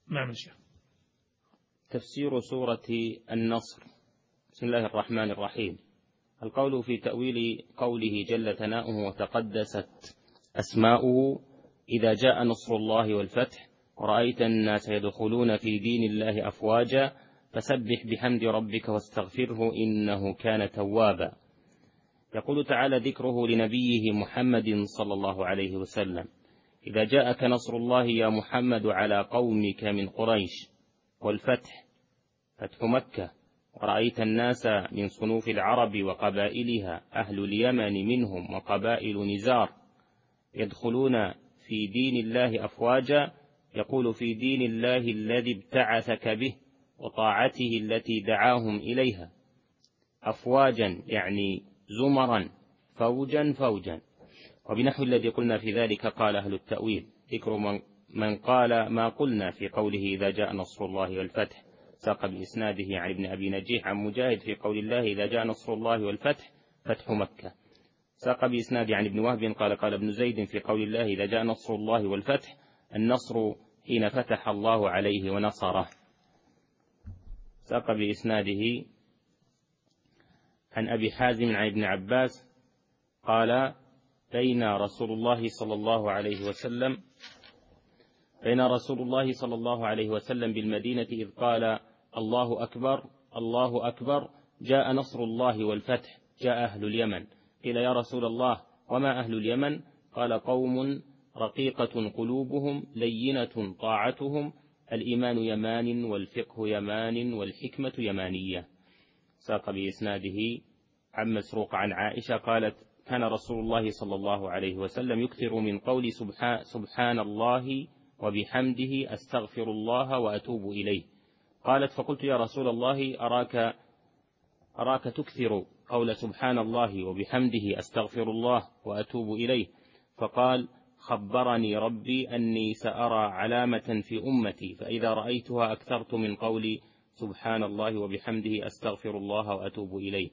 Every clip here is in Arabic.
نعم شيخ. تفسير سورة النصر. بسم الله الرحمن الرحيم. القول في تأويل قوله جل ثناؤه وتقدست أسماؤه: إذا جاء نصر الله والفتح ورأيت الناس يدخلون في دين الله أفواجا فسبح بحمد ربك واستغفره إنه كان توابا. يقول تعالى ذكره لنبيه محمد صلى الله عليه وسلم: إذا جاءك نصر الله يا محمد على قومك من قريش والفتح، فتح مكة، ورأيت الناس من صنوف العرب وقبائلها أهل اليمن منهم وقبائل نزار يدخلون في دين الله أفواجا، يقول في دين الله الذي ابتعثك به وطاعته التي دعاهم إليها. أفواجا يعني زمرا، فوجا فوجا. وبنحو الذي قلنا في ذلك قال أهل التأويل: ذكر من قال ما قلنا في قوله إذا جاء نصر الله والفتح. ساق بإسناده عن ابن أبي نجيح عن مجاهد في قول الله إذا جاء نصر الله والفتح فتح مكة. ساق بإسناده عن ابن وهب قال ابن زيد في قول الله إذا جاء نصر الله والفتح النصر حين فتح الله عليه ونصره. ساق بإسناده عن أبي حازم عن ابن عباس قال بين رسول الله صلى الله عليه وسلم بالمدينة إذ قال الله أكبر الله أكبر جاء نصر الله والفتح جاء أهل اليمن. قيل يا رسول الله وما أهل اليمن؟ قال قوم رقيقة قلوبهم لينة طاعتهم، الإيمان يمان والفقه يمان والحكمة يمانية. ساق بإسناده عن مسروق عن عائشة قالت كان رسول الله صلى الله عليه وسلم يكثر من قول سبحان الله وبحمده أستغفر الله وأتوب إليه. قالت فقلت يا رسول الله أراك تكثر قول سبحان الله وبحمده أستغفر الله وأتوب إليه. فقال خبرني ربي أني سأرى علامة في أمتي فإذا رأيتها أكثرت من قولي سبحان الله وبحمده أستغفر الله وأتوب إليه.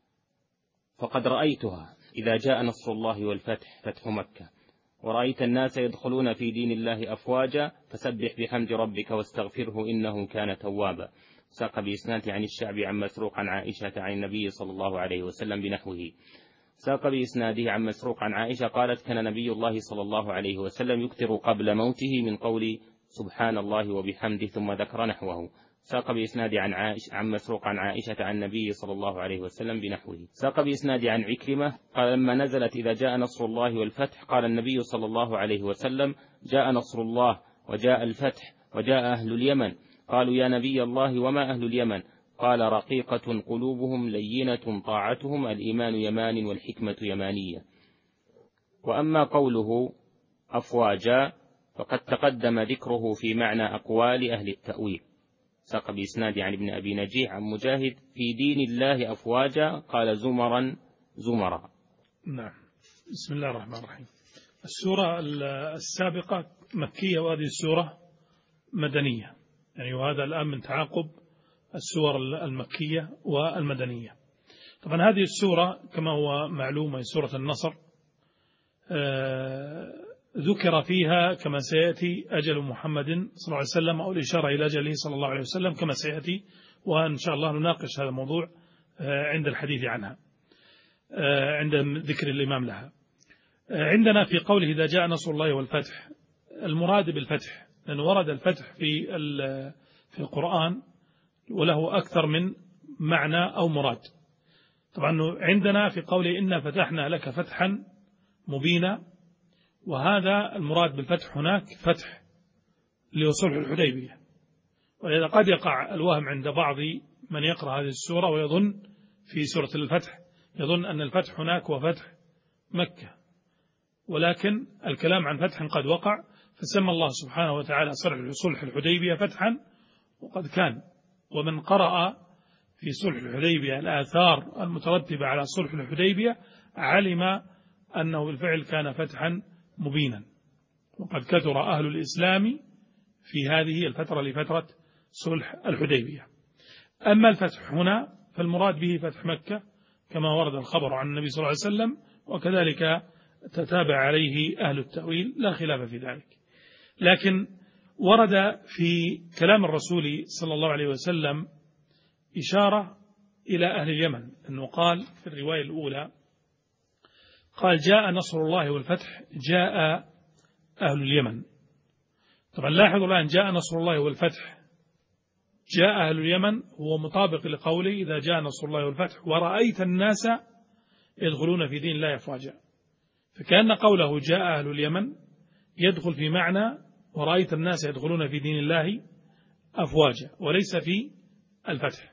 فقد رأيتها إذا جاء نصر الله والفتح فتح مكة ورأيت الناس يدخلون في دين الله أفواجا فسبح بحمد ربك واستغفره إنه كان توابا. ساق بإسناد عن الشعبي عن مسروق عن عائشة عن النبي صلى الله عليه وسلم بنحوه. ساق بإسناده عن مسروق عن عائشة قالت كان نبي الله صلى الله عليه وسلم يكثر قبل موته من قول سبحان الله وبحمده ثم ذكر نحوه. ساق بإسناد عن مسروق عن عائشة عن النبي صلى الله عليه وسلم بنحوه. ساق بإسناد عن عكرمة قال لما نزلت إذا جاء نصر الله والفتح قال النبي صلى الله عليه وسلم جاء نصر الله وجاء الفتح وجاء أهل اليمن. قالوا يا نبي الله وما أهل اليمن؟ قال رقيقة قلوبهم لينة طاعتهم، الإيمان يمان والحكمة يمانية. وأما قوله أفواجا فقد تقدم ذكره في معنى أقوال أهل التأويل. ساق بإسناد عن ابن أبي نجيح عن مجاهد في دين الله أفواجا قال زمرا زمرا. نعم. بسم الله الرحمن الرحيم. السورة السابقة مكية وهذه السورة مدنية، يعني وهذا الآن من تعاقب السور المكية والمدنية. طبعا هذه السورة كما هو معلوم هي سورة النصر، ذكر فيها كما سيأتي أجل محمد صلى الله عليه وسلم أو الإشارة إلى أجله صلى الله عليه وسلم كما سيأتي، وإن شاء الله نناقش هذا الموضوع عند الحديث عنها عند ذكر الإمام لها. عندنا في قوله إذا جاء نصر الله والفتح المراد بالفتح، لأن ورد الفتح في القرآن وله أكثر من معنى أو مراد. طبعا عندنا في قوله إنا فتحنا لك فتحا مبينا، وهذا المراد بالفتح هناك فتح لصلح الحديبية. ولذا قد يقع الوهم عند بعض من يقرأ هذه السورة ويظن في سورة الفتح يظن أن الفتح هناك هو فتح مكة، ولكن الكلام عن فتح قد وقع، فسمى الله سبحانه وتعالى صلح الحديبية فتحا وقد كان. ومن قرأ في صلح الحديبية الآثار المترتبة على صلح الحديبية علم أنه بالفعل كان فتحا مبينا، وقد كثر أهل الإسلام في هذه الفترة لفترة صلح الحديبية. أما الفتح هنا فالمراد به فتح مكة كما ورد الخبر عن النبي صلى الله عليه وسلم، وكذلك تتابع عليه أهل التأويل لا خلاف في ذلك. لكن ورد في كلام الرسول صلى الله عليه وسلم إشارة إلى أهل اليمن، أنه قال في الرواية الأولى قال جاء نصر الله والفتح جاء أهل اليمن. طبعا لاحظوا الآن جاء نصر الله والفتح جاء أهل اليمن هو مطابق لقوله إذا جاء نصر الله والفتح ورأيت الناس يدخلون في دين الله أفواجا، فكأن قوله جاء أهل اليمن يدخل في معنى ورأيت الناس يدخلون في دين الله أفواجا وليس في الفتح.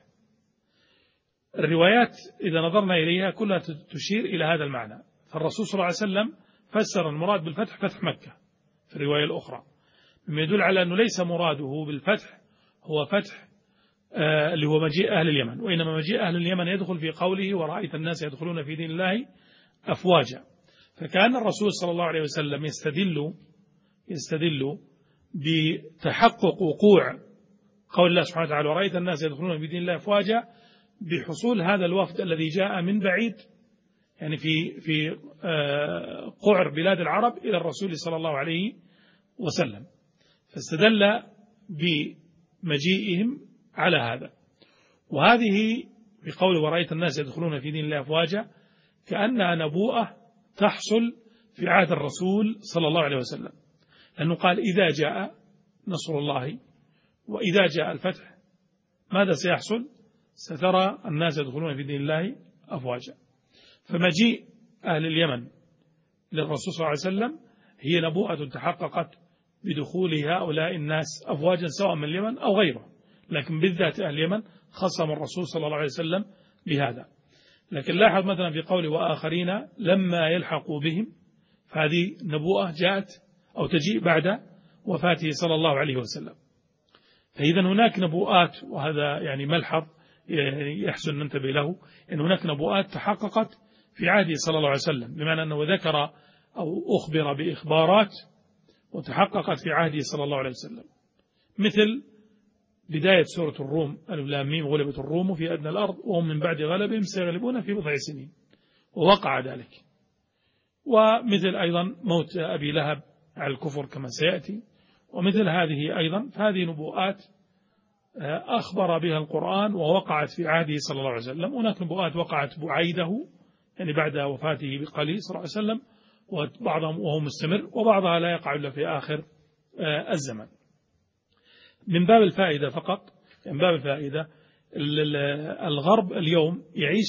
الروايات إذا نظرنا إليها كلها تشير إلى هذا المعنى، فالرسول صلى الله عليه وسلم فسر المراد بالفتح فتح مكة في الرواية الأخرى، مما يدل على أنه ليس مراده بالفتح هو فتح اللي هو مجيء أهل اليمن، وإنما مجيء أهل اليمن يدخل في قوله ورأيت الناس يدخلون في دين الله أفواجا. فكان الرسول صلى الله عليه وسلم يستدل بتحقق وقوع قول الله سبحانه وتعالى ورأيت الناس يدخلون في دين الله أفواجا بحصول هذا الوفد الذي جاء من بعيد، يعني في قعر بلاد العرب إلى الرسول صلى الله عليه وسلم، فاستدل بمجيئهم على هذا. وهذه بقول ورأيت الناس يدخلون في دين الله أفواجا كأنها نبوءة تحصل في عهد الرسول صلى الله عليه وسلم، لأنه قال إذا جاء نصر الله وإذا جاء الفتح ماذا سيحصل؟ سترى الناس يدخلون في دين الله أفواجا. فمجيء أهل اليمن للرسول صلى الله عليه وسلم هي نبوءة تحققت بدخول هؤلاء الناس أفواجا سواء من اليمن أو غيره، لكن بالذات أهل اليمن خصم الرسول صلى الله عليه وسلم بهذا. لكن لاحظ مثلا في قوله وآخرين لما يلحقوا بهم، فهذه نبوءة جاءت أو تجيء بعد وفاته صلى الله عليه وسلم. فإذا هناك نبوءات، وهذا يعني ملحظ يحسن ننتبه له، أن هناك نبوءات تحققت في عهده صلى الله عليه وسلم، بمعنى أنه ذكر أو أخبر بإخبارات وتحققت في عهده صلى الله عليه وسلم، مثل بداية سورة الروم ألف لام ميم غلبت الروم في أدنى الأرض وهم من بعد غلبهم سيغلبون في بضع سنين، ووقع ذلك. ومثل أيضا موت أبي لهب على الكفر كما سيأتي، ومثل هذه أيضا، فهذه نبوءات أخبر بها القرآن ووقعت في عهده صلى الله عليه وسلم. هناك نبوءات وقعت بعيده يعني بعد وفاته بقليل صلى الله عليه وسلم، وبعضهم وهو مستمر، وبعضها لا يقع إلا في آخر الزمن. من باب الفائدة فقط، من باب الفائدة، الغرب اليوم يعيش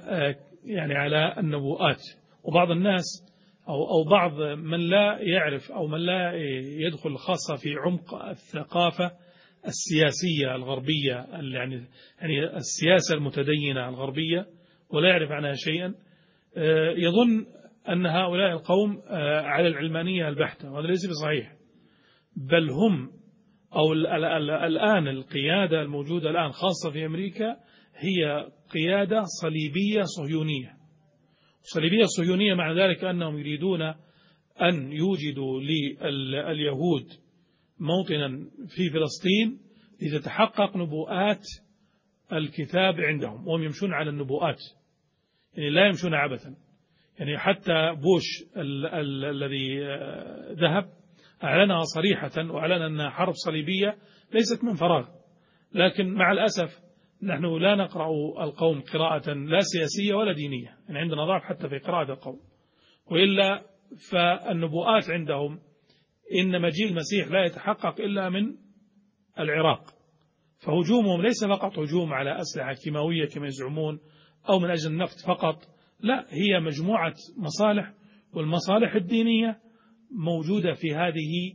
على النبوءات، وبعض الناس أو بعض من لا يعرف أو من لا يدخل خاصة في عمق الثقافة السياسية الغربية، يعني السياسة المتدينة الغربية، ولا يعرف عنها شيئا، يظن أن هؤلاء القوم على العلمانية البحتة، وهذا ليس بصحيح، بل هم أو الآن القيادة الموجودة الآن خاصة في أمريكا هي قيادة صليبية صهيونية. صليبية صهيونية معنى ذلك أنهم يريدون أن يوجدوا لليهود موطنا في فلسطين لتتحقق نبوءات الكتاب عندهم، وهم يمشون على النبوءات، يعني لا يمشون عبثا. يعني حتى بوش الذي ذهب أعلنها صريحة، وأعلن أنها حرب صليبية ليست من فراغ، لكن مع الأسف نحن لا نقرأ القوم قراءة لا سياسية ولا دينية، يعني عندنا ضعف حتى في قراءة القوم، وإلا فالنبوءات عندهم إن مجيء المسيح لا يتحقق إلا من العراق، فهجومهم ليس فقط هجوم على أسلحة كيماوية كما يزعمون أو من أجل النفط فقط، لا، هي مجموعة مصالح، والمصالح الدينية موجودة في هذه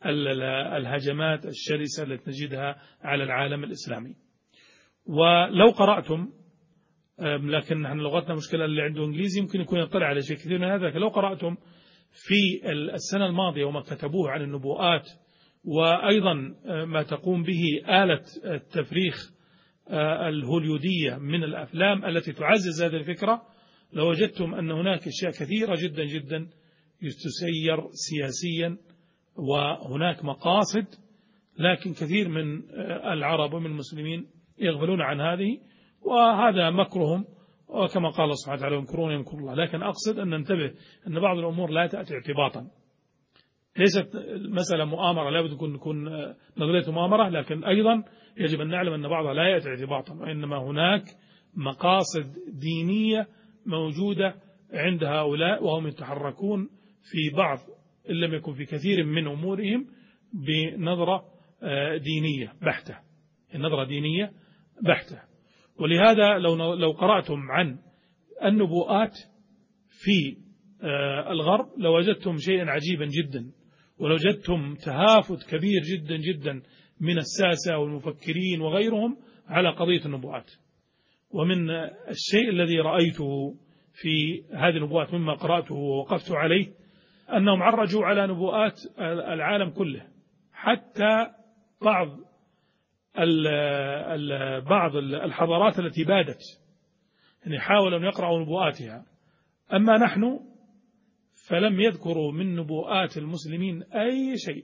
الهجمات الشرسة التي نجدها على العالم الإسلامي. ولو قرأتم، لكن نحن لغتنا مشكلة، اللي عنده إنجليزي يمكن يكون يطلع على شيء كثير من هذا، لو قرأتم في السنة الماضية وما كتبوه عن النبوءات، وأيضا ما تقوم به آلة التفريخ الهوليودية من الأفلام التي تعزز هذه الفكرة، لوجدتم أن هناك أشياء كثيرة جدا جدا تسير سياسيا، وهناك مقاصد، لكن كثير من العرب ومن المسلمين يغفلون عن هذه، وهذا مكرهم، وكما قال سبحانه وتعالى يمكرون يمكر الله. لكن أقصد أن ننتبه أن بعض الأمور لا تأتي اعتباطا، ليست المسألة مؤامرة لا بد تكون نظرية مؤامرة، لكن أيضا يجب أن نعلم أن بعضها لا يأتي اعتباطا، وإنما هناك مقاصد دينية موجودة عند هؤلاء، وهم يتحركون في بعض إن لم يكن في كثير من أمورهم بنظرة دينية بحتة، النظرة دينية بحتة. ولهذا لو قرأتم عن النبوءات في الغرب لوجدتم شيئا عجيبا جدا، ولوجدتم تهافت كبير جدا جدا من الساسة والمفكرين وغيرهم على قضية النبوءات. ومن الشيء الذي رأيته في هذه النبوءات مما قرأته ووقفت عليه أنهم عرجوا على نبوءات العالم كله، حتى بعض الحضارات التي بادت، يعني حاولوا أن يقرأوا نبوءاتها. أما نحن فلم يذكروا من نبوءات المسلمين أي شيء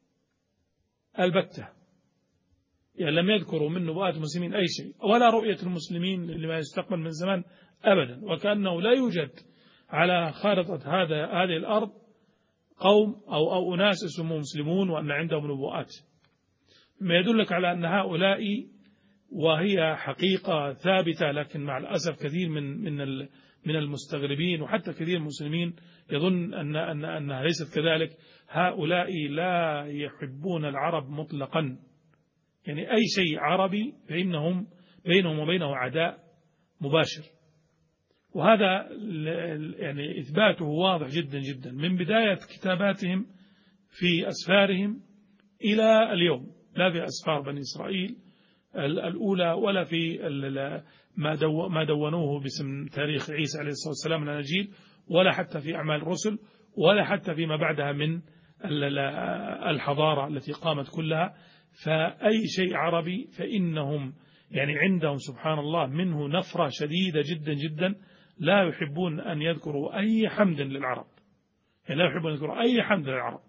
البتة، يعني لم يذكروا من نبوءات المسلمين أي شيء، ولا رؤية المسلمين لما يستقبل من زمان أبدا، وكأنه لا يوجد على خارطة هذه الأرض قوم أو أناس اسمهم مسلمون وأن عندهم نبوءات، ما يدلك على أن هؤلاء، وهي حقيقة ثابتة، لكن مع الأسف كثير من المستغربين وحتى كثير من المسلمين يظن أنها ليست كذلك. هؤلاء لا يحبون العرب مطلقا، يعني أي شيء عربي فإنهم بينهم وبينه عداء مباشر، وهذا يعني إثباته واضح جدا جدا من بداية كتاباتهم في أسفارهم إلى اليوم، لا في أسفار بني إسرائيل الأولى ولا في ما دونوه باسم تاريخ عيسى عليه الصلاة والسلام من الأناجيل، ولا حتى في أعمال الرسل، ولا حتى فيما بعدها من الحضارة التي قامت كلها. فأي شيء عربي فإنهم يعني عندهم سبحان الله منه نفرة شديدة جدا جدا، لا يحبون أن يذكروا أي حمد للعرب، يعني لا يحبون أن يذكروا أي حمد للعرب.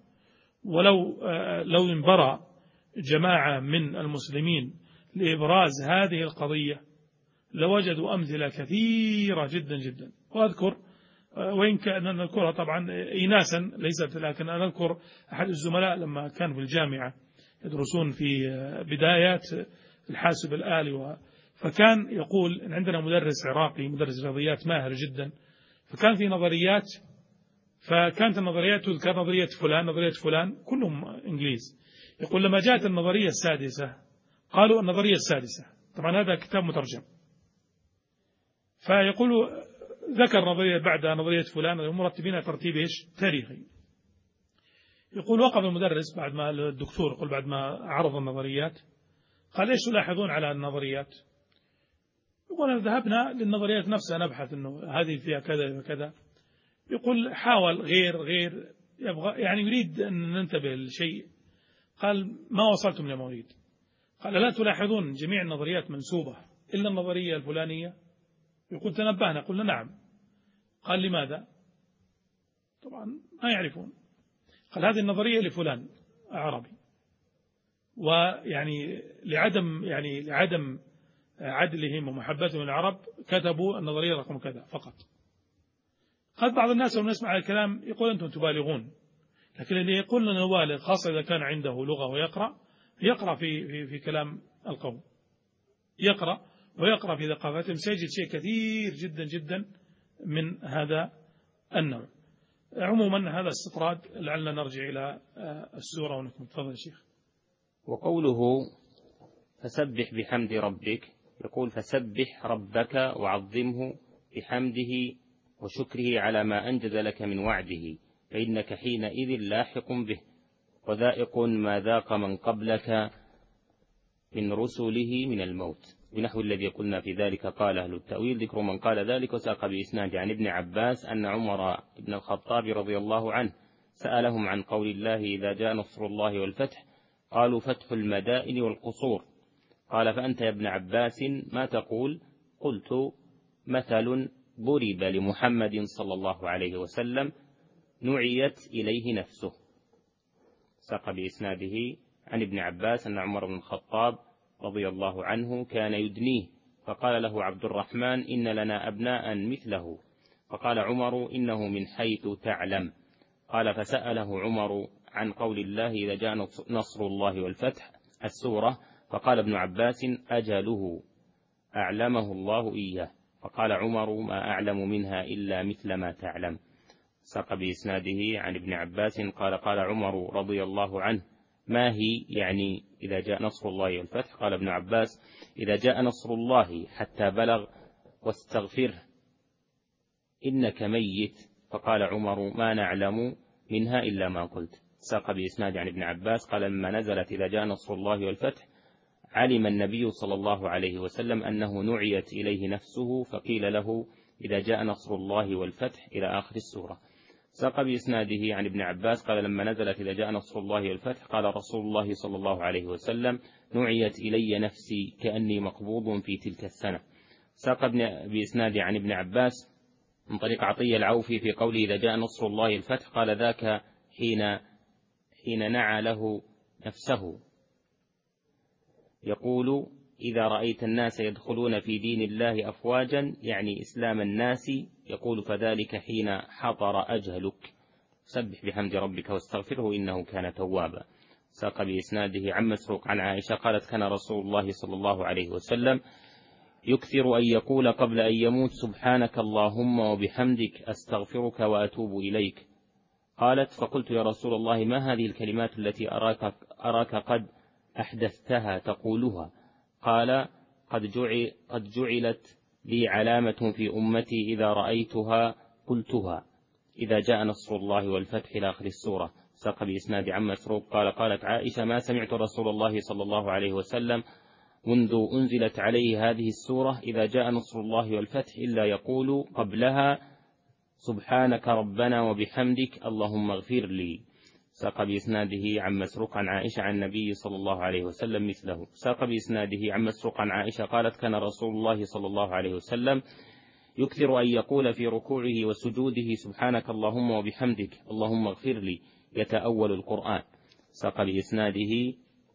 ولو انبرى جماعة من المسلمين لإبراز هذه القضية لوجدوا أمثلة كثيرة جدا جدا. وأذكر وإن كان نذكرها طبعا إناسا ليست، لكن أنا أذكر أحد الزملاء لما كان في الجامعة يدرسون في بدايات الحاسب الآلي، فكان يقول إن عندنا مدرس عراقي مدرس رياضيات ماهر جدا، فكان في نظريات، فكانت النظريات تذكر نظرية فلان نظرية فلان كلهم إنجليز. يقول لما جاءت النظرية السادسة قالوا النظرية السادسة، طبعا هذا كتاب مترجم، فيقول ذكر نظرية بعد نظرية فلان مرتبين ترتيب إيش تاريخي. يقول وقف المدرس بعد ما الدكتور يقول بعد ما عرض النظريات قال إيش تلاحظون على النظريات؟ يقول ذهبنا للنظريات نفسها نبحث إنه هذه فيها كذا وكذا. يقول حاول غير يبغى يعني يريد أن ننتبه للشيء. قال ما وصلتم لما أريد. قال لا تلاحظون جميع النظريات منسوبة إلا النظرية الفلانية؟ يقول تنبهنا قلنا نعم. قال لماذا؟ طبعا ما يعرفون. قال هذه النظرية لفلان عربي، ويعني لعدم عدلهم ومحبتهم للعرب كتبوا النظرية رقم كذا فقط. قد بعض الناس لما يسمع الكلام يقول أنتم تبالغون، لكن اللي يقول لنا نبالغ خاصة إذا كان عنده لغة ويقرأ في كلام القوم، يقرأ في ثقافتهم سيجد شيء كثير جدا جدا من هذا النوع. عموما هذا استطراد، لعلنا نرجع إلى السورة ونكمل. تفضل يا شيخ. وقوله فسبح بحمد ربك، يقول فسبح ربك وعظمه بحمده وشكره على ما أنجز لك من وعده، فإنك حينئذ لاحق به وذائق ما ذاق من قبلك من رسله من الموت، بنحو الذي قلنا في ذلك. قال أهل التأويل ذكر من قال ذلك وساق بإسناد عن ابن عباس أن عمر بن الخطاب رضي الله عنه سألهم عن قول الله إذا جاء نصر الله والفتح، قالوا فتح المدائن والقصور. قال فأنت يا ابن عباس ما تقول؟ قلت مثل ضرب لمحمد صلى الله عليه وسلم نعيت إليه نفسه. ساق بإسناده عن ابن عباس أن عمر بن الخطاب رضي الله عنه كان يدنيه، فقال له عبد الرحمن إن لنا أبناء مثله، فقال عمر إنه من حيث تعلم. قال فسأله عمر عن قول الله إذا جاء نصر الله والفتح السورة، فقال ابن عباس أجله أعلمه الله إياه، فقال عمر ما أعلم منها إلا مثل ما تعلم. ساق بإسناده عن ابن عباس قال قال عمر رضي الله عنه ما هي يعني إذا جاء نصر الله والفتح؟ قال ابن عباس إذا جاء نصر الله حتى بلغ واستغفره إنك ميت، فقال عمر ما نعلم منها إلا ما قلت. ساق بإسناد عن ابن عباس قال لما نزلت إذا جاء نصر الله والفتح علم النبي صلى الله عليه وسلم أنه نعيت إليه نفسه، فقيل له إذا جاء نصر الله والفتح إلى آخر السورة. ساق بإسناده عن ابن عباس قال لما نزلت إذا جاء نصر الله والفتح قال رسول الله صلى الله عليه وسلم نعيت إلي نفسي كأني مقبوض في تلك السنة. ساق بإسناده عن ابن عباس من طريق عطية العوفي في قوله إذا جاء نصر الله الفتح قال ذاك حين نعى له نفسه، يقول إذا رأيت الناس يدخلون في دين الله أفواجا يعني إسلام الناس، يقول فذلك حين حضر أجلك، سبح بحمد ربك واستغفره إنه كان توابا. ساق بإسناده عن مسروق عن عائشة قالت كان رسول الله صلى الله عليه وسلم يكثر أن يقول قبل أن يموت سبحانك اللهم وبحمدك أستغفرك وأتوب إليك. قالت فقلت يا رسول الله ما هذه الكلمات التي أراك قد أحدثتها تقولها؟ قال قد جعلت لي علامة في أمتي إذا رأيتها قلتها إذا جاء نصر الله والفتح إلى آخر السورة. ساق بإسناد عن مسروق قال قالت عائشة ما سمعت رسول الله صلى الله عليه وسلم منذ أنزلت عليه هذه السورة إذا جاء نصر الله والفتح إلا يقول قبلها سبحانك ربنا وبحمدك اللهم اغفر لي. ساق بإسناده عن مسروق عن عائشة عن النبي صلى الله عليه وسلم مثله. ساق بإسناده عن مسروق عن عائشة قالت كان رسول الله صلى الله عليه وسلم يكثر أن يقول في ركوعه وسجوده سبحانك اللهم وبحمدك اللهم اغفر لي يتأول القرآن. ساق بإسناده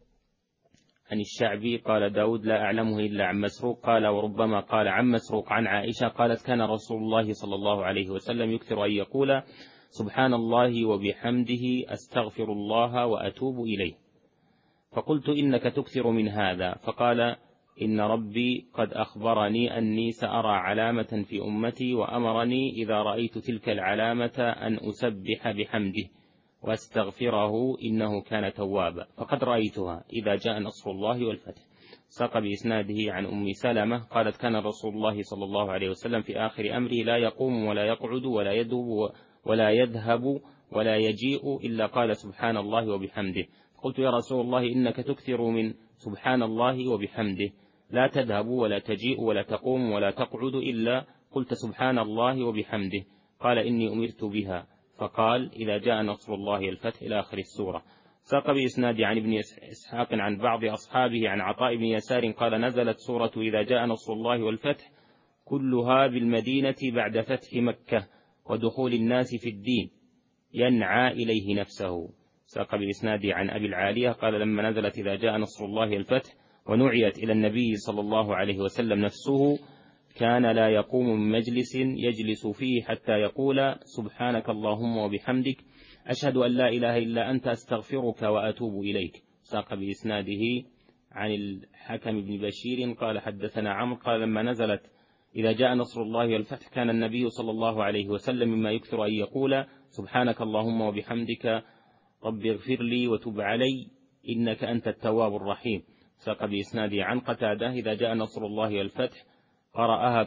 عن الشعبي قال داود لا أعلمه إلا عن مسروق قال وربما قال عن مسروق عن عائشة قالت كان رسول الله صلى الله عليه وسلم يكثر أن يقول سبحان الله وبحمده أستغفر الله وأتوب إليه. فقلت إنك تكثر من هذا، فقال إن ربي قد أخبرني أني سأرى علامة في أمتي وأمرني إذا رأيت تلك العلامة أن أسبح بحمده واستغفره إنه كان توابا، فقد رأيتها إذا جاء نصر الله والفتح. ساق بإسناده عن أم سلمة قالت كان رسول الله صلى الله عليه وسلم في آخر أمره لا يقوم ولا يقعد ولا يدب ولا يذهب ولا يجيء إلا قال سبحان الله وبحمده. قلت يا رسول الله إنك تكثر من سبحان الله وبحمده لا تذهب ولا تجيء ولا تقوم ولا تقعد إلا قلت سبحان الله وبحمده. قال إني أمرت بها، فقال إذا جاء نصر الله الفتح إلى آخر السورة. ساق بإسناد عن ابن إسحاق عن بعض أصحابه عن عطاء بن يسار قال نزلت سورة إذا جاء نصر الله والفتح كلها بالمدينة بعد فتح مكة ودخول الناس في الدين ينعى إليه نفسه. ساق بإسناد عن أبي العالية قال لما نزلت إذا جاء نصر الله الفتح ونعيت إلى النبي صلى الله عليه وسلم نفسه كان لا يقوم من مجلس يجلس فيه حتى يقول سبحانك اللهم وبحمدك أشهد أن لا إله إلا أنت أستغفرك وأتوب إليك. ساق بإسناده عن الحكم بن بشير قال حدثنا عمرو قال لما نزلت إذا جاء نصر الله والفتح كان النبي صلى الله عليه وسلم مما يكثر أن يقول سبحانك اللهم وبحمدك رب اغفر لي وتب علي إنك أنت التواب الرحيم. ساق بإسناده عن قتادة إذا جاء نصر الله والفتح قرأها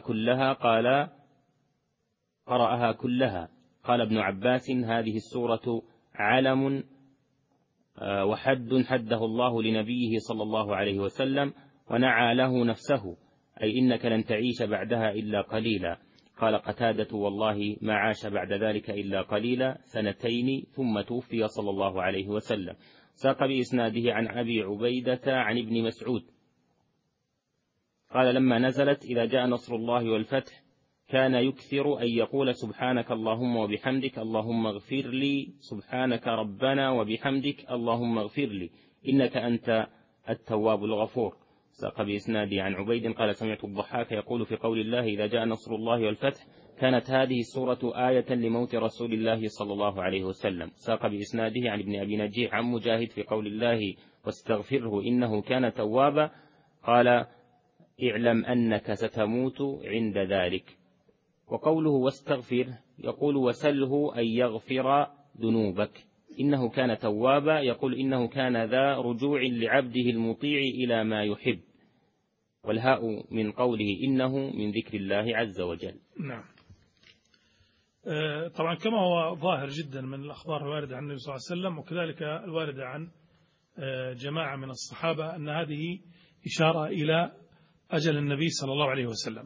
كلها. قال ابن عباس هذه السورة علم وحد حده الله لنبيه صلى الله عليه وسلم ونعى له نفسه أي إنك لن تعيش بعدها إلا قليلا. قال قتادة والله ما عاش بعد ذلك إلا قليلا 2 ثم توفي صلى الله عليه وسلم. ساق بإسناده عن أبي عبيدة عن ابن مسعود قال لما نزلت إذا جاء نصر الله والفتح كان يكثر أن يقول سبحانك اللهم وبحمدك اللهم اغفر لي سبحانك ربنا وبحمدك اللهم اغفر لي إنك أنت التواب الغفور. ساق بإسناده عن عبيد قال سمعت الضحاك يقول في قول الله إذا جاء نصر الله والفتح كانت هذه السورة آية لموت رسول الله صلى الله عليه وسلم. ساق بإسناده عن ابن أبي نجيح عن مجاهد في قول الله واستغفره إنه كان توابا قال اعلم أنك ستموت عند ذلك. وقوله واستغفر يقول وسله أن يغفر ذنوبك، إنه كان توابا يقول إنه كان ذا رجوع لعبده المطيع إلى ما يحب، والهاء من قوله إنه من ذكر الله عز وجل. نعم. طبعا كما هو ظاهر جدا من الأخبار الواردة عن النبي صلى الله عليه وسلم وكذلك الواردة عن جماعة من الصحابة أن هذه إشارة إلى أجل النبي صلى الله عليه وسلم.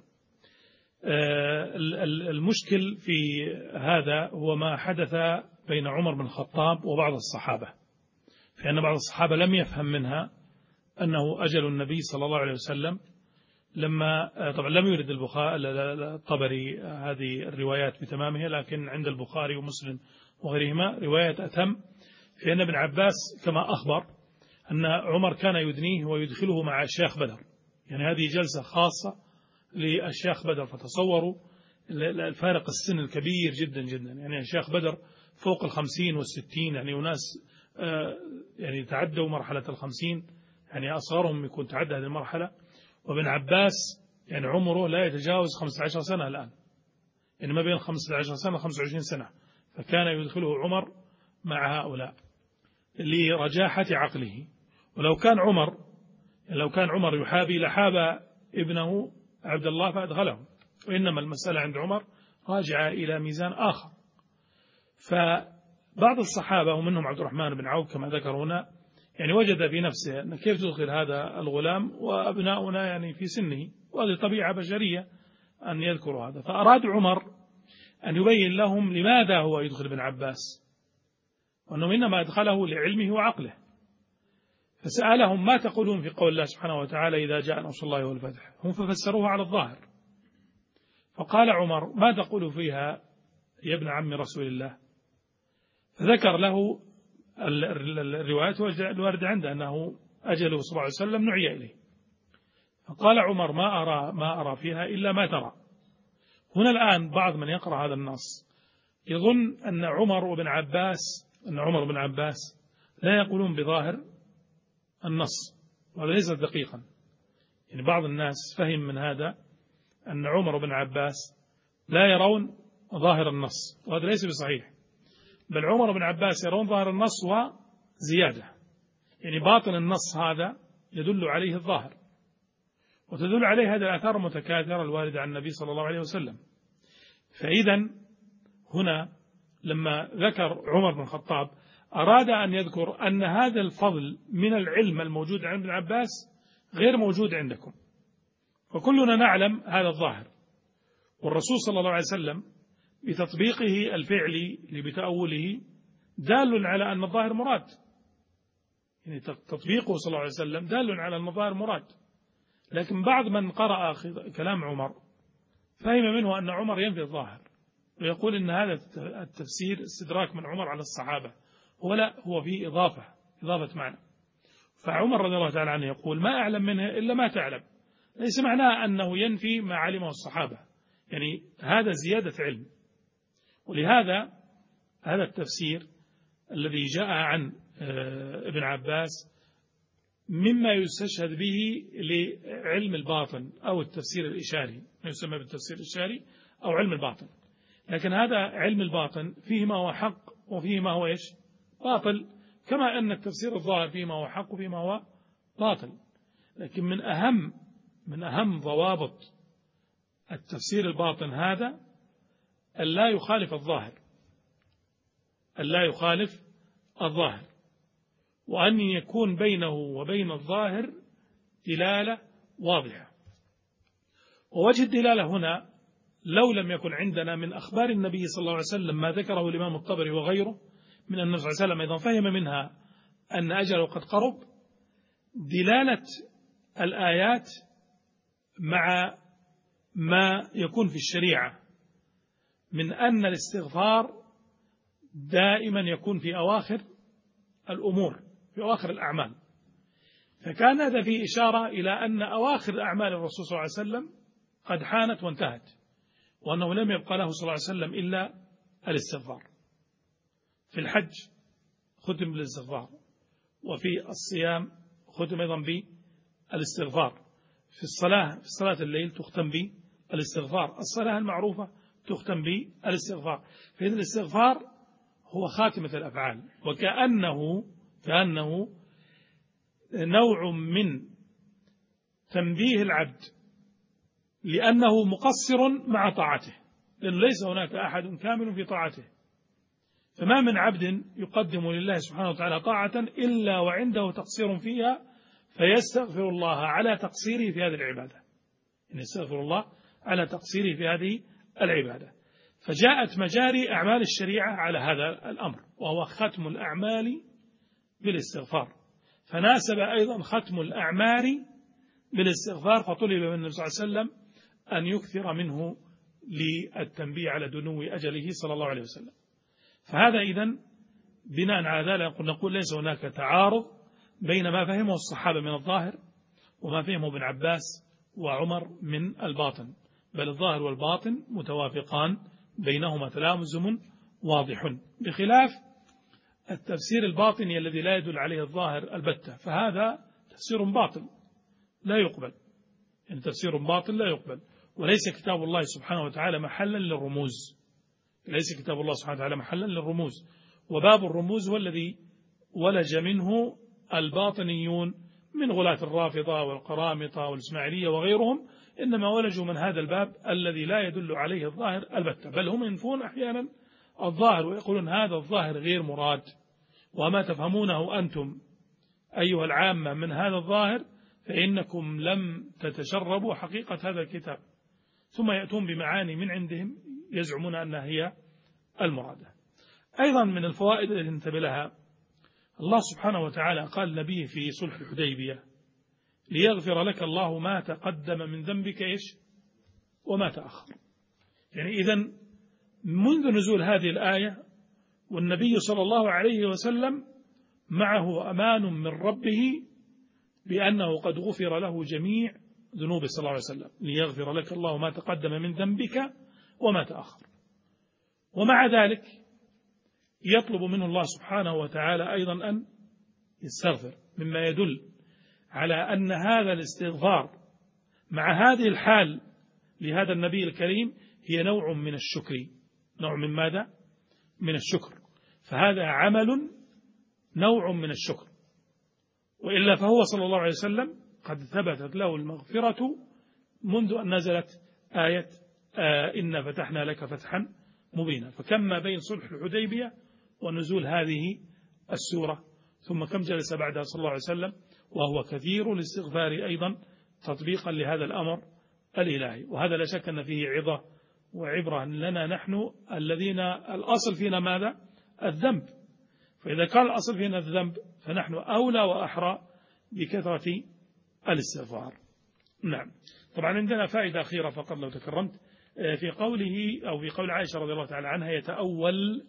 المشكل في هذا هو ما حدث بين عمر بن الخطاب وبعض الصحابة، فإن بعض الصحابة لم يفهم منها أنه أجل النبي صلى الله عليه وسلم، لما طبعا لم يرد الطبري هذه الروايات بتمامها، لكن عند البخاري ومسلم وغيرهما رواية أتم في أن ابن عباس كما أخبر أن عمر كان يدنيه ويدخله مع أشياخ بدر، يعني هذه جلسة خاصة لأشياخ بدر، فتصوروا الفارق السن الكبير جدا جدا، يعني أشياخ بدر فوق 50 و60، يعني أناس يعني تعدوا مرحلة 50، يعني أصغرهم يكون تعدى هذه المرحلة، وابن عباس يعني عمره لا يتجاوز 15 سنة الآن، يعني ما بين 15 سنة 25 سنة، فكان يدخله عمر مع هؤلاء لرجاحة عقله. ولو كان عمر يحابي لحاب ابنه عبد الله فأدخله، وإنما المسألة عند عمر راجعة إلى ميزان آخر. فبعض الصحابة ومنهم عبد الرحمن بن عوف كما ذكر هنا يعني وجد في نفسه أن كيف تدخل هذا الغلام وأبناؤنا يعني في سنه، وهذه طبيعة بشرية أن يذكروا هذا، فأراد عمر أن يبين لهم لماذا هو يدخل ابن عباس، وأنه إنما أدخله لعلمه وعقله. فسألهم ما تقولون في قول الله سبحانه وتعالى إذا جاء نصر الله والفتح، هم ففسروها على الظاهر. فقال عمر ما تقول فيها يا ابن عم رسول الله، فذكر له الروايات الواردة عنده أنه أجله صلى الله عليه وسلم نعي إليه. فقال عمر ما أرى فيها إلا ما ترى. هنا الآن بعض من يقرأ هذا النص يظن أن عمر بن عباس لا يقولون بظاهر النص، وهذا ليس دقيقا. يعني بعض الناس فهم من هذا أن عمر بن عباس لا يرون ظاهر النص، وهذا ليس بصحيح، بل عمر بن عباس يرون ظاهر النص وزيادة، يعني باطن النص هذا يدل عليه الظاهر، وتدل عليه هذه الآثار المتكاثرة الواردة عن النبي صلى الله عليه وسلم. فإذا هنا لما ذكر عمر بن الخطاب أراد أن يذكر أن هذا الفضل من العلم الموجود عند ابن عباس غير موجود عندكم، وكلنا نعلم هذا الظاهر، والرسول صلى الله عليه وسلم بتطبيقه الفعلي بتأوله دال على أن الظاهر مراد، يعني تطبيقه صلى الله عليه وسلم دال على أن الظاهر مراد. لكن بعض من قرأ كلام عمر فهم منه أن عمر ينفي الظاهر ويقول إن هذا التفسير استدراك من عمر على الصحابة، هو فيه إضافة معنى. فعمر رضي الله تعالى عنه يقول ما أعلم منها إلا ما تعلم، ليس معناه أنه ينفي ما علمه الصحابة، يعني هذا زيادة علم. ولهذا هذا التفسير الذي جاء عن ابن عباس مما يستشهد به لعلم الباطن أو التفسير الإشاري، ما يسمى بالتفسير الإشاري أو علم الباطن. لكن هذا علم الباطن فيه ما هو حق وفيه ما هو باطل، كما أن التفسير الظاهر فيه ما هو حق وفيه ما هو باطل. لكن من أهم ضوابط التفسير الباطن هذا ألا يخالف الظاهر، وأن يكون بينه وبين الظاهر دلالة واضحة. ووجه الدلالة هنا لو لم يكن عندنا من أخبار النبي صلى الله عليه وسلم ما ذكره الإمام الطبري وغيره من أن النبي صلى الله عليه وسلم أيضا فهم منها أن أجله قد قرب، دلالة الآيات مع ما يكون في الشريعة من أن الاستغفار دائما يكون في أواخر الأمور، في أواخر الأعمال. فكان هذا فيه إشارة إلى أن أواخر أعمال الرسول صلى الله عليه وسلم قد حانت وانتهت، وأنه لم يبقى له صلى الله عليه وسلم إلا الاستغفار. في الحج ختم بالاستغفار، وفي الصيام ختم أيضا بالاستغفار، في صلاة الليل تختم بالاستغفار، الصلاة المعروفة تختم بالاستغفار. فإذا الاستغفار هو خاتمة الأفعال، كأنه نوع من تنبيه العبد لأنه مقصر مع طاعته، لأنه ليس هناك أحد كامل في طاعته، فما من عبد يقدم لله سبحانه وتعالى طاعة إلا وعنده تقصير فيها فيستغفر الله على تقصيره في هذه العبادة، يستغفر الله على تقصيره في هذه العبادة. فجاءت مجاري أعمال الشريعة على هذا الأمر، وهو ختم الأعمال بالاستغفار، فناسب أيضا ختم الأعمال بالاستغفار، فطلب من النبي صلى الله عليه وسلم أن يكثر منه للتنبيه على دنو أجله صلى الله عليه وسلم. فهذا إذن بناء على ذلك نقول ليس هناك تعارض بين ما فهمه الصحابة من الظاهر وما فهمه ابن عباس وعمر من الباطن، بل الظاهر والباطن متوافقان، بينهما تلامذ واضح، بخلاف التفسير الباطني الذي لا يدل عليه الظاهر البتة، فهذا تفسير باطل لا يقبل، يعني تفسير باطل لا يقبل. وليس كتاب الله سبحانه وتعالى محلا للرموز، ليس كتاب الله سبحانه وتعالى محلا للرموز، وباب الرموز هو الذي ولج منه الباطنيون من غلاة الرافضة والقرامطة والإسماعيلية وغيرهم، إنما ولجوا من هذا الباب الذي لا يدل عليه الظاهر البتة، بل هم ينفون أحيانا الظاهر ويقولون هذا الظاهر غير مراد، وما تفهمونه أنتم أيها العامة من هذا الظاهر فإنكم لم تتشربوا حقيقة هذا الكتاب، ثم يأتون بمعاني من عندهم يزعمون أنها هي المرادة. أيضا من الفوائد التي انتبه لها، الله سبحانه وتعالى قال لنبيه في صلح الحديبية ليغفر لك الله ما تقدم من ذنبك وما تأخر. يعني إذن منذ نزول هذه الآية والنبي صلى الله عليه وسلم معه أمان من ربه بأنه قد غفر له جميع ذنوبه صلى الله عليه وسلم، ليغفر لك الله ما تقدم من ذنبك وما تأخر. ومع ذلك يطلب منه الله سبحانه وتعالى أيضا أن يستغفر، مما يدل على أن هذا الاستغفار مع هذه الحال لهذا النبي الكريم هي نوع من الشكر. نوع من ماذا؟ من الشكر، فهذا عمل نوع من الشكر، وإلا فهو صلى الله عليه وسلم قد ثبتت له المغفرة منذ أن نزلت آية إنا فتحنا لك فتحا مبينا، فكم ما بين صلح الحديبية ونزول هذه السورة، ثم كم جلس بعدها صلى الله عليه وسلم وهو كثير الاستغفار أيضا تطبيقا لهذا الأمر الإلهي. وهذا لا شك أن فيه عظة وعبرة لنا نحن الذين الأصل فينا ماذا؟ الذنب، فإذا كان الأصل فينا الذنب فنحن أولى وأحرى بكثرة الاستغفار. نعم. طبعا عندنا فائدة أخيرة فقط لو تكرمت، في قوله أو في قول عائشة رضي الله تعالى عنها يتأول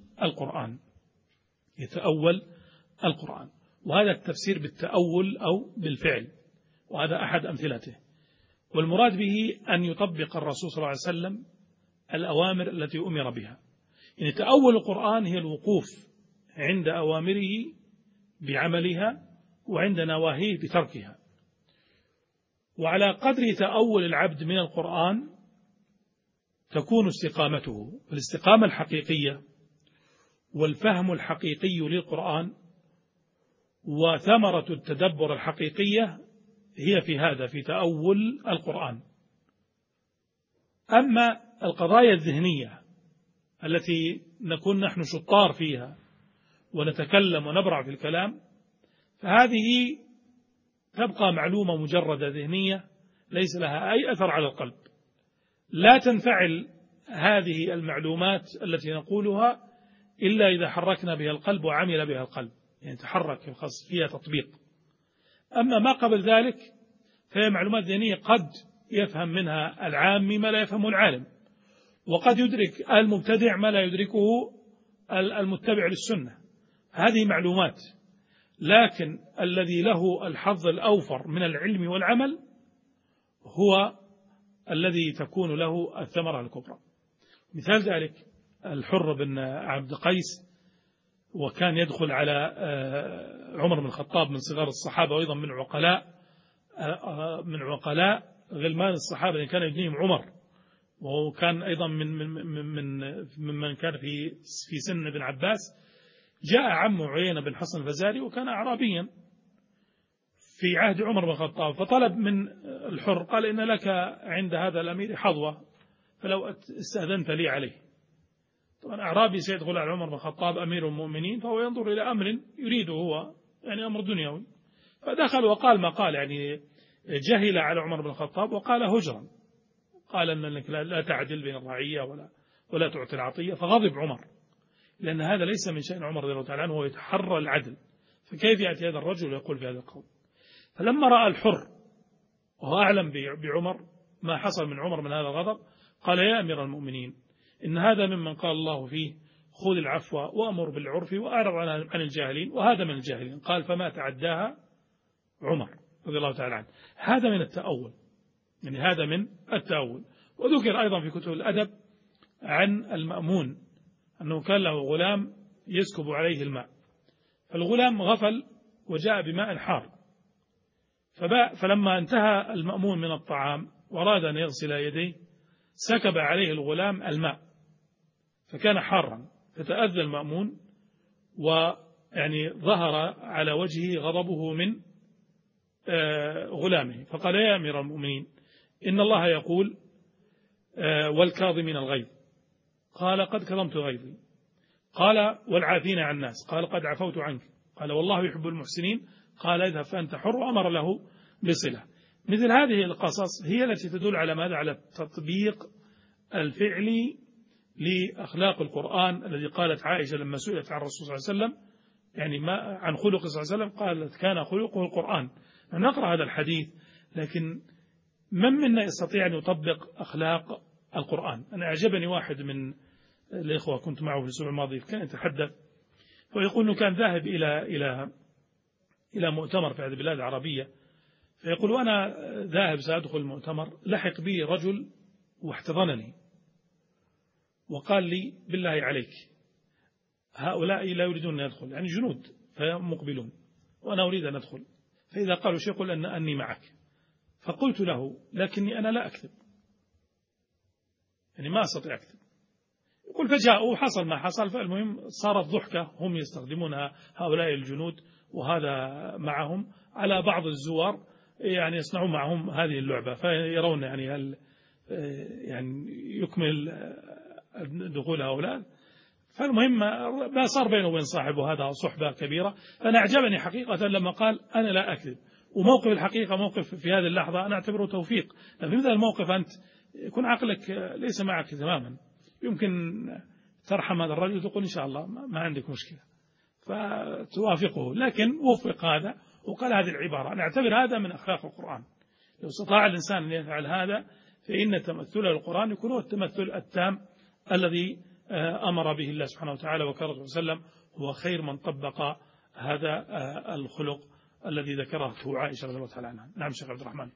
القرآن، وهذا التفسير بالتأول أو بالفعل، وهذا أحد أمثلته، والمراد به أن يطبق الرسول صلى الله عليه وسلم الأوامر التي أمر بها. يعني تأول القرآن هي الوقوف عند أوامره بعملها وعند نواهيه بتركها، وعلى قدر تأول العبد من القرآن تكون استقامته. الاستقامة الحقيقية والفهم الحقيقي للقرآن وثمرة التدبر الحقيقية هي في هذا، في تأول القرآن. أما القضايا الذهنية التي نكون نحن شطار فيها ونتكلم ونبرع في الكلام، فهذه تبقى معلومة مجردة ذهنية ليس لها أي أثر على القلب، لا تنفعل هذه المعلومات التي نقولها إلا إذا حركنا بها القلب وعمل بها القلب، يعني تحرك فيها تطبيق. أما ما قبل ذلك فهي معلومات ذهنية قد يفهم منها العامي ما لا يفهمه العالم، وقد يدرك المبتدع ما لا يدركه المتبع للسنة. هذه معلومات، لكن الذي له الحظ الأوفر من العلم والعمل هو الذي تكون له الثمرة الكبرى. مثال ذلك الحر بن عبد قيس، وكان يدخل على عمر بن الخطاب من صغار الصحابة، وأيضا من عقلاء غلمان الصحابة اللي كان يبنيهم عمر، وكان أيضا ممن كان في سن ابن عباس. جاء عمه عيينة بن حصن الفزاري وكان أعرابيا في عهد عمر بن الخطاب، فطلب من الحر، قال إن لك عند هذا الأمير حظوة فلو استأذنت لي عليه. طبعا أعرابي سيدخل على عمر بن الخطاب أمير المؤمنين، فهو ينظر إلى أمر يريده هو، يعني أمر دنيوي، فدخل وقال ما قال، يعني جهل على عمر بن الخطاب وقال هجرا، قال أنك لا تعدل بين الرعية ولا تعطي العطية، فغضب عمر، لأن هذا ليس من شأن عمر رضي الله تعالى عنه، هو يتحرى العدل، فكيف يأتي هذا الرجل ويقول في هذا القول؟ فلما رأى الحر وهو أعلم بعمر ما حصل من عمر من هذا الغضب، قال يا أمير المؤمنين إن هذا ممن قال الله فيه خذ العفو وأمر بالعرف وأعرض عن الجاهلين، وهذا من الجاهلين. قال فما تعداها عمر رضي الله تعالى عنه. هذا من التأول، يعني هذا من التأول. وذكر أيضا في كتب الأدب عن المأمون أنه كان له غلام يسكب عليه الماء، فالغلام غفل وجاء بماء حار، فلما انتهى المأمون من الطعام وأراد أن يغسل يديه سكب عليه الغلام الماء فكان حارا، فتأذى المأمون، ويعني ظهر على وجهه غضبه من غلامه، فقال يا أمير المؤمنين إن الله يقول والكاظمين الغيظ، قال قد كظمت غيظي، قال والعافين عن الناس، قال قد عفوت عنك، قال والله يحب المحسنين، قال اذهب فأنت حر، وأمر له بصلة. مثل هذه القصص هي التي تدل على ماذا؟ على التطبيق الفعلي لأخلاق القرآن، الذي قالت عائشة لما سئلت عن الرسول صلى الله عليه وسلم، يعني ما عن خلق صلى الله عليه وسلم، قالت كان خلقه القرآن. نقرأ هذا الحديث، لكن من منا يستطيع أن يطبق أخلاق القرآن؟ أنا أعجبني واحد من الإخوة كنت معه في الأسبوع الماضي، كان يتحدث ويقول أنه كان ذاهب إلى مؤتمر في هذه البلاد العربية، فيقول وأنا ذاهب سأدخل المؤتمر، لحق بي رجل واحتضنني وقال لي بالله عليك هؤلاء لا يريدون أن يدخل، يعني جنود فمقبلون وأنا أريد أن أدخل، فإذا قالوا شيء قل أني معك. فقلت له لكني أنا لا أكذب، يعني ما أستطيع أكذب. يقول فجاءوا وحصل ما حصل، فالمهم صارت ضحكة هم يستخدمونها هؤلاء الجنود وهذا معهم على بعض الزوار، يعني يصنعون معهم هذه اللعبة، فيرون يعني هل يعني يكمل دخول هؤلاء. فالمهم ما صار بينه وبين صاحبه هذا صحبة كبيرة. فأنا أعجبني حقيقة لما قال أنا لا أكذب، وموقف الحقيقة موقف في هذه اللحظة أنا أعتبره توفيق، لأن في مثل الموقف أنت يكون عقلك ليس معك تماما، يمكن ترحم هذا الرجل وتقول إن شاء الله ما عندك مشكلة فتوافقه، لكن وفق هذا وقال هذه العبارة. أنا أعتبر هذا من أخلاق القرآن، لو استطاع الإنسان أن يفعل هذا فإن تمثله القرآن يكون هو التمثل التام الذي أمر به الله سبحانه وتعالى وكرمه وسلم، هو خير من طبق هذا الخلق الذي ذكره عائشة رضي الله تعالى عنها. نعم شيخ عبد الرحمن.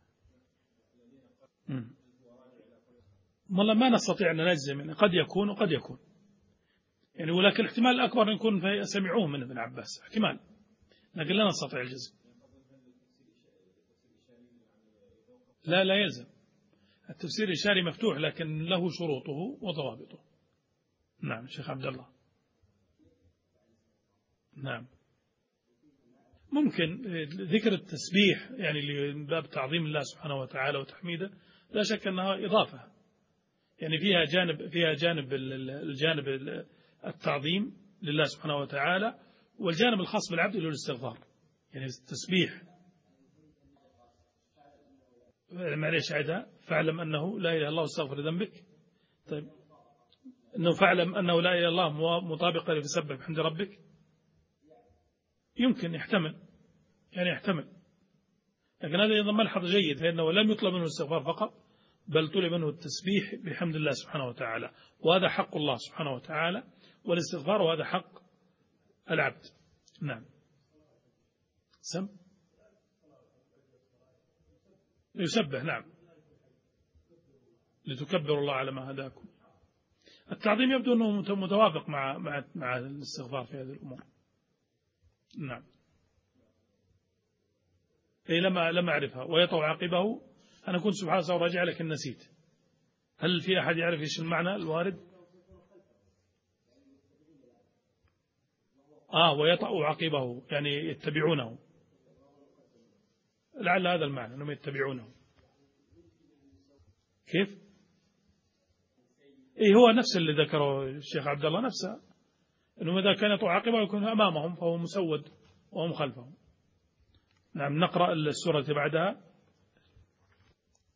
والله ما نستطيع أن نجزم، يعني قد يكون وقد يكون، يعني ولكن الاحتمال الأكبر أن يكون سمعوه من ابن عباس، احتمال، لكن لا نستطيع الجزم. لا يلزم، التفسير الإشاري مفتوح لكن له شروطه وضوابطه. نعم شيخ عبد الله. نعم ممكن ذكر التسبيح يعني لباب تعظيم الله سبحانه وتعالى وتحميده، لا شك أنها إضافة، يعني فيها جانب التعظيم لله سبحانه وتعالى، والجانب الخاص بالعبد اللي هو الاستغفار، يعني التسبيح. معليش عيدها، فاعلم أنه لا إله إلا الله واستغفر ذنبك. طيب أنه فاعلم أنه لا إله إلا الله مطابقة لتسبح بحمد ربك، يمكن يحتمل، يعني يحتمل، لكن هذا أيضا ملحظ جيد، فإنه لم يطلب منه الاستغفار فقط، بل طلب منه التسبيح بحمد الله سبحانه وتعالى، وهذا حق الله سبحانه وتعالى، والاستغفار وهذا حق العبد. نعم سم يسبح نعم لتكبروا الله على ما هداكم. التعظيم يبدو أنه متوافق مع الاستغفار في هذه الأمور. نعم. أي لما أعرفها ويطوع عقبه. أنا كنت سبحانه وتعالى راجع لكن نسيت. هل في أحد يعرف إيش المعنى الوارد؟ ويطوع عقبه يعني يتبعونه، لعل هذا المعنى أنهم يتبعونه. كيف؟ هو نفس اللي ذكره الشيخ عبد الله نفسه، أنه إذا كان يطوع عقبه يكون أمامهم فهو مسود وهم خلفهم. نعم. نقرأ السورة بعدها.